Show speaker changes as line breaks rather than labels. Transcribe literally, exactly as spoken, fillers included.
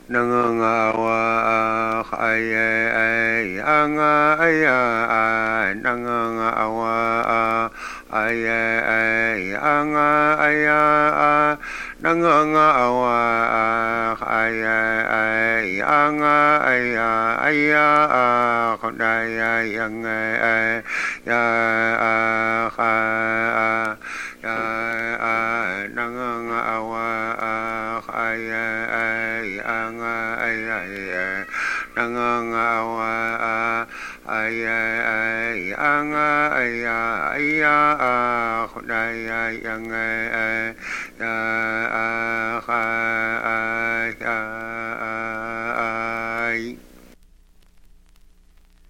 nang awa ay ay ang ay nang awa ay ay ang ay nang awa ay ay ang ay ay con ai ang ay ya kha ya nang awa ay ay ang ay ay nang awa ay ay ang ay ay con ai ang ya kha